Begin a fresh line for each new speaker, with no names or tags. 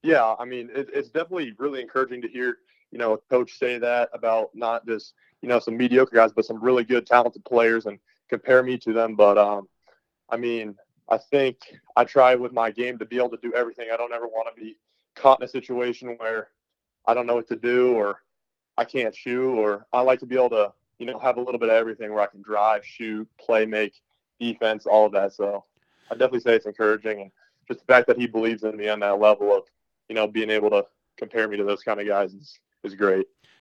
Yeah, I mean, it's definitely really encouraging to hear, a coach say that about not just, some mediocre guys, but some really good, talented players and compare me to them. But, I mean, I think I try with my game to be able to do everything. I don't ever want to be caught in a situation where I don't know what to do or I can't shoot, or I like to be able to, have a little bit of everything where I can drive, shoot, play, make, defense, all of that. So I definitely say it's encouraging. And just the fact that he believes in me on that level of, being able to compare me to those kind of guys is great.